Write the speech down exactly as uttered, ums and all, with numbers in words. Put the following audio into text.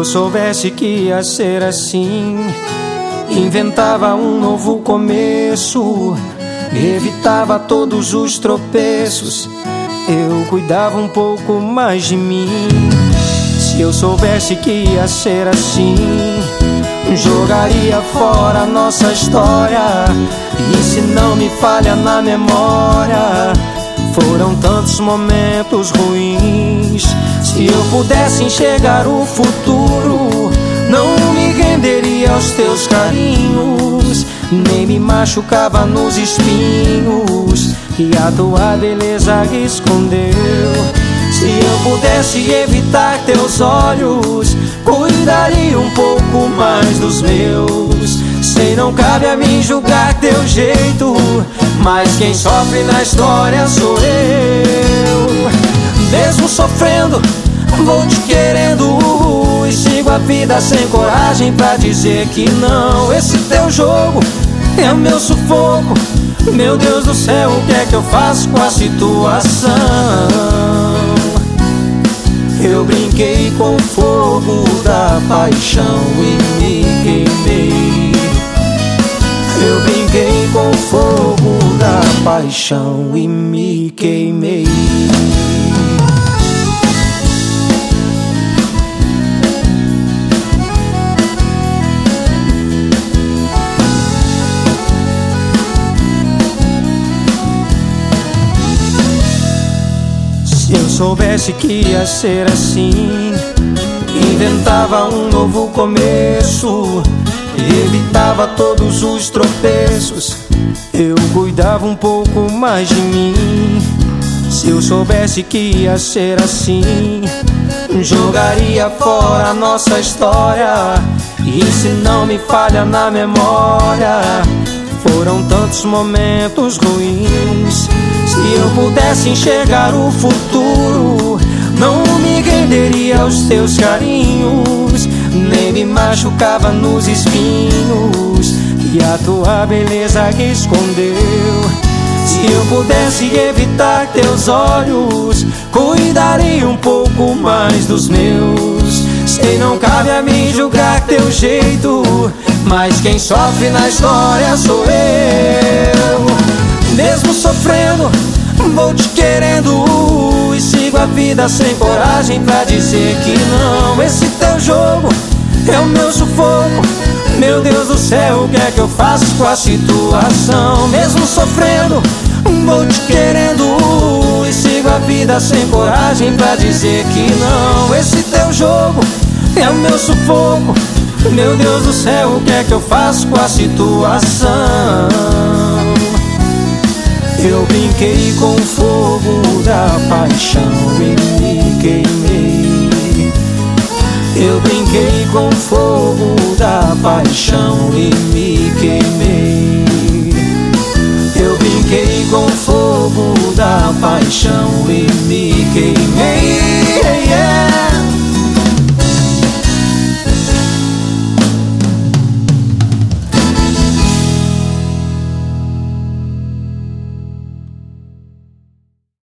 soubesse que ia ser assim, inventava um novo começo, evitava todos os tropeços, eu cuidava um pouco mais de mim. Se eu soubesse que ia ser assim, jogaria fora a nossa história. E se não me falha na memória, foram tantos momentos ruins. Se eu pudesse enxergar o futuro, não me renderia aos teus carinhos, nem me machucava nos espinhos que a tua beleza escondeu. Se eu pudesse evitar teus olhos, cuidaria um pouco mais dos meus. Sei, não cabe a mim julgar teu jeito, mas quem sofre na história sou eu. Mesmo sofrendo, vou te querendo, e sigo a vida sem coragem pra dizer que não. Esse teu jogo é o meu sufoco. Meu Deus do céu, o que é que eu faço com a situação? Eu brinquei com o fogo da paixão e me queimei. Eu brinquei com o fogo da paixão e me queimei. Se eu soubesse que ia ser assim, inventava um novo começo, evitava todos os tropeços, eu cuidava um pouco mais de mim. Se eu soubesse que ia ser assim, jogaria fora a nossa história. E se não me falha na memória, foram tantos momentos ruins. Se eu pudesse enxergar o futuro, não me renderia aos teus carinhos, nem me machucava nos espinhos que a tua beleza escondeu. Se eu pudesse evitar teus olhos, cuidaria um pouco mais dos meus. Sei, não cabe a mim julgar teu jeito, mas quem sofre na história sou eu. Mesmo sofrendo, vou te querendo, e sigo a vida sem coragem pra dizer que não. Esse teu jogo é o meu sufoco. Meu Deus do céu, o que é que eu faço com a situação? Mesmo sofrendo, vou te querendo, e sigo a vida sem coragem pra dizer que não. Esse teu jogo é o meu sufoco. Meu Deus do céu, o que é que eu faço com a situação? Eu brinquei com o fogo da paixão e me queimei. Eu brinquei com o fogo da paixão e me queimei. Eu brinquei com o fogo da paixão